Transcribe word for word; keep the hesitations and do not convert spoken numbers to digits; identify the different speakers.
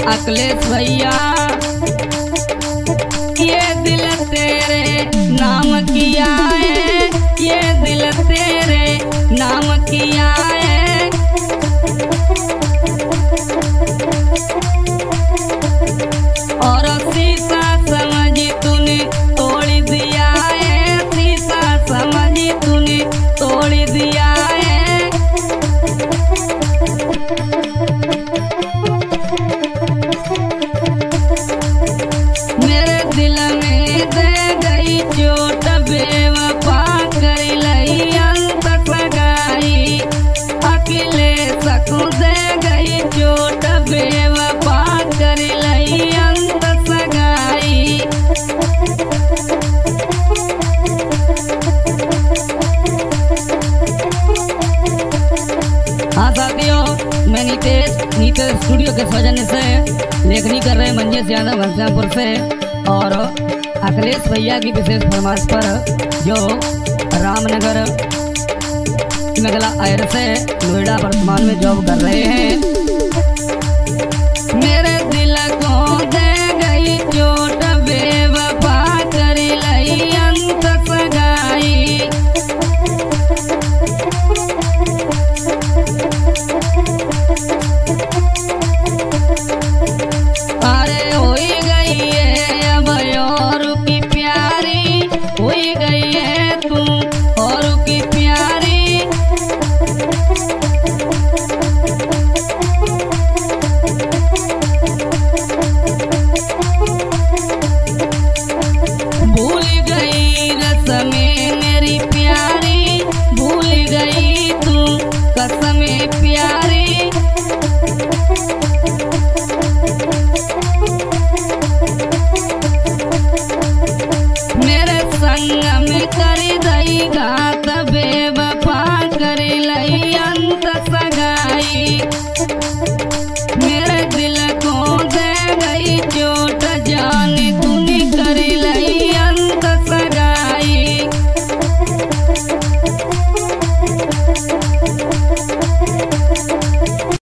Speaker 1: अखिलेश भैया ये दिल तेरे नाम किया है, ये दिल तेरे नाम किया है। और शीशा समझी तूने तोड़ दिया है, शीशा समझी तूने तोड़ दिया है। मेरे दिल में दे गई चोट बेवफा कर लई अंत सगाई, अखिलेश को दे गई चोट बेवफा कर लई अंत सगाई। हाँ साथियों, मैं नीतेश नीतेश स्टूडियो के सौजन्य से लेखनी कर रहे मंजेश यादव घनश्यामपुर से, और अखिलेश भैया की विशेष फरमाइश पर जो रामनगर मेघला आयर से नोएडा वर्तमान में जॉब कर रहे हैं,